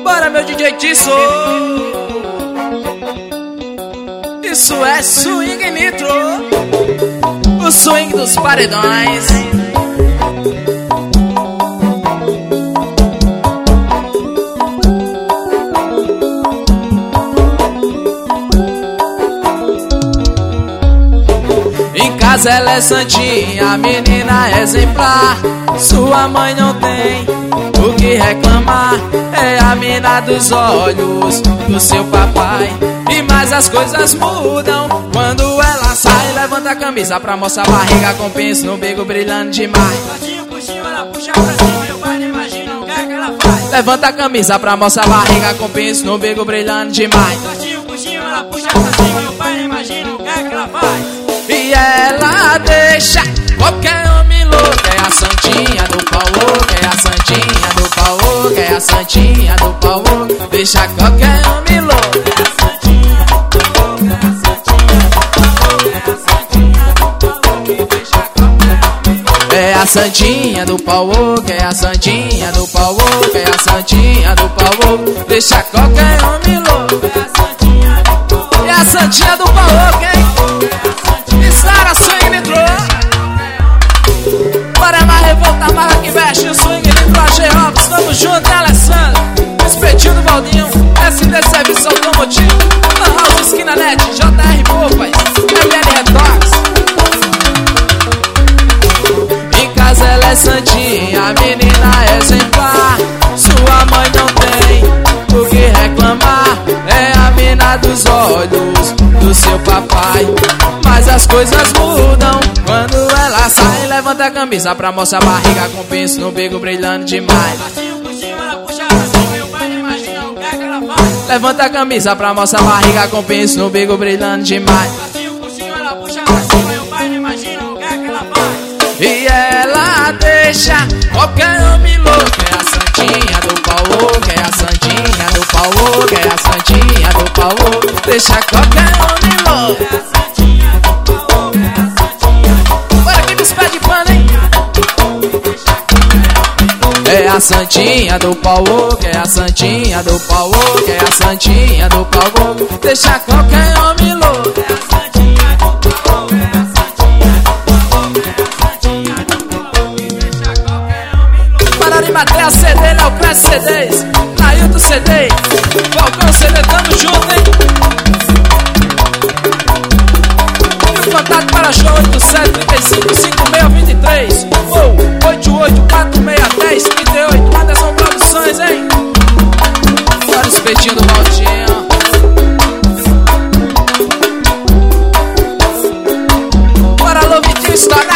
Bora, meu DJ Tisso. Isso é swing nitro, o swing dos paredões. Em casa ela é santinha, a menina é exemplar. Sua mãe não tem o que reclamar. É a mina dos olhos do seu papai. E mais as coisas mudam quando ela sai. Levanta a camisa pra mostrar a barriga com pinço no bico brilhando demais. Patinho por cima, ela puxa pra cima, meu pai não imagina o que é que ela faz. Levanta a camisa pra mostrar a barriga com pinço no bico brilhando demais. Patinho por cima, ela puxa pra cima, meu pai não imagina o que é que ela faz. E ela deixa qualquer homem louco. É a santinha do pau louco, é a santinha do pau louco, é a santinha do pau louco. Deixa qualquer homem louco. É a santinha do pau louco, é a santinha do pau louco, é a santinha do pau louco. Deixa qualquer homem louco. É a santinha do pau louco, hein? Estar a swing nitro. Bora mais revolta, marca que veste o swing nitro. AG Robson, tamo junto, hein, Alessandro? Espetinho do Valdinho, SD Serviço Automotivo, Lan House Esquina Net, JR Poupas, ML Retox. Em casa ela é santinha, a menina é exemplar. Sua mãe não tem o que reclamar. É a mina dos olhos do seu papai. Mas as coisas mudam quando ela sai. Levanta a camisa pra mostrar a barriga com pinço no bico brilhando demais. Patinho por cima, ela puxa pra cima, meu pai não imagina o que é que ela faz. Levanta a camisa pra mostrar a barriga com pinço no bico brilhando demais. Patinho por cima, ela puxa pra cima, meu pai não imagina o que é que ela faz. E ela deixa qualquer homem louco. É a santinha do pau louco, é a santinha do pau louco, é a santinha do pau louco. Deixa qualquer homem louco. É a santinha do pau louco, é a santinha do pau louco. Bora aqui nos pés de pano, hein? É a santinha do pau louco, é a santinha do pau louco, é a santinha do pau louco. Deixa qualquer homem louco. É a santinha do pau louco, é a santinha do pau louco, é a santinha do pau louco. E deixa qualquer homem louco. Para de bater a CD, Léo Cresce CDs, Nailton CD, Falcão CD, tamo junto, hein? E o contato para show 87355623 ou 88461038. Anderson Produções, hein? Bora os peitinhos do Valdinho. Bora, Lovitinho, estourado.